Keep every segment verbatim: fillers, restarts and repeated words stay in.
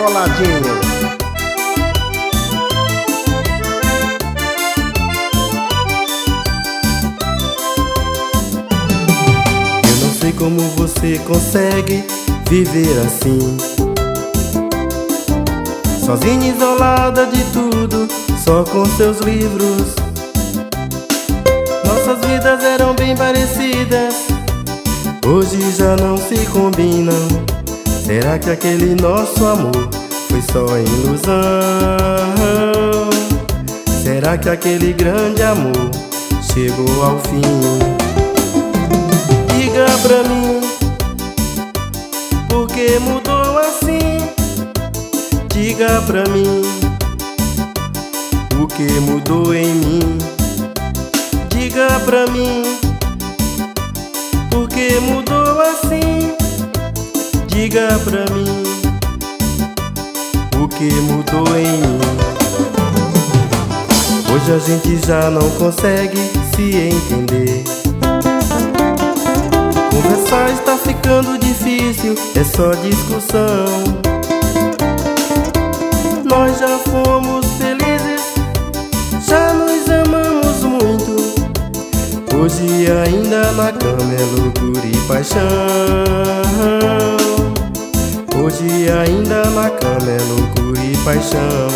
coladinho. Eu não sei como você consegue viver assim, sozinha, isolada de tudo, só com seus livros. Nossas vidas eram bem parecidas, hoje já não se combinam. Será que aquele nosso amor foi só ilusão? Será que aquele grande amor chegou ao fim? Diga pra mim, por que mudou assim? Diga pra mim, o que mudou em mim? Diga pra mim, por que mudou assim? Diga pra mim, o que mudou em mim? Hoje a gente já não consegue se entender. Conversar está ficando difícil, é só discussão. Nós já fomos felizes, já nos amamos muito. Hoje ainda na cama é loucura e paixão. Hoje ainda na cama é loucura e paixão.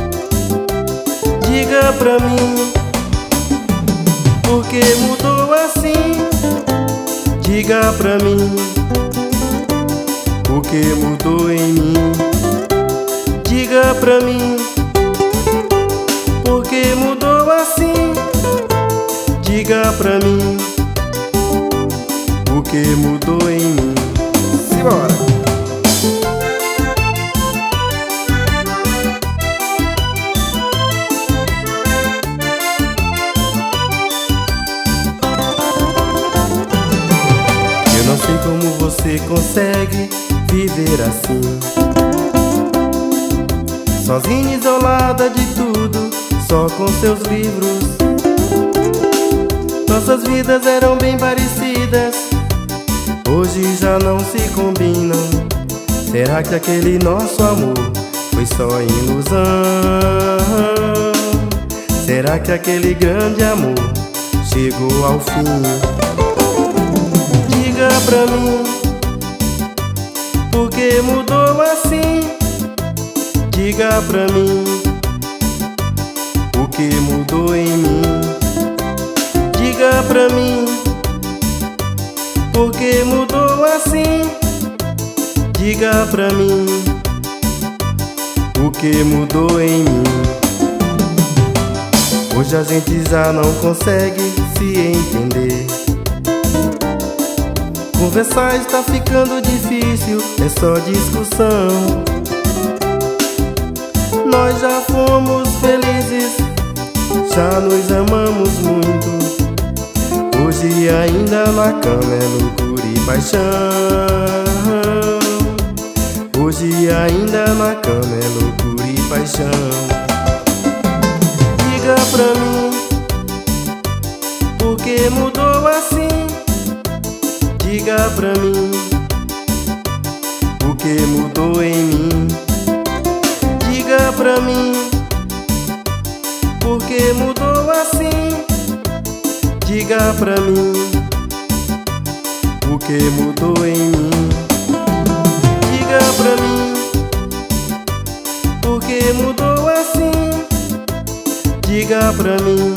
Diga pra mim, por que mudou assim? Diga pra mim, o que mudou em mim? Diga pra mim, por que mudou assim? Diga pra mim, o que mudou em mim? Simbora! Eu não sei como você consegue viver assim, sozinha, isolada de tudo, só com seus livros. Nossas vidas eram bem parecidas, hoje já não se combinam. Será que aquele nosso amor foi só ilusão? Será que aquele grande amor chegou ao fim? Diga pra mim, por que mudou assim? Diga pra mim, o que mudou em mim? Diga pra mim, por que mudou assim? Diga pra mim, o que mudou em mim? Hoje a gente já não consegue se entender. Conversar está ficando difícil, é só discussão. Nós já fomos felizes, já nos amamos muito. Hoje ainda na cama é loucura e paixão. Hoje ainda na cama é loucura e paixão. Diga pra mim, por que mudou assim? Diga pra mim, o que mudou em mim? Diga pra mim, por que mudou assim? Diga pra mim, o que mudou em mim? Diga pra mim, por que mudou assim? Diga pra mim,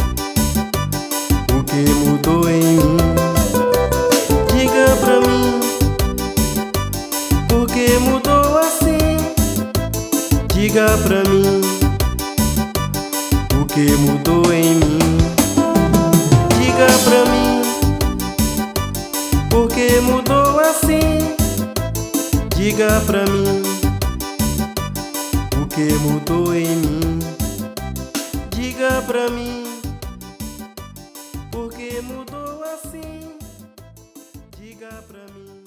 o que mudou em mim? Diga pra mim, por que mudou assim? Diga pra mim, o que mudou em mim? Diga pra mim, por que mudou assim? Diga pra mim, o que mudou em mim? Diga pra mim, por que mudou assim? Diga pra mim.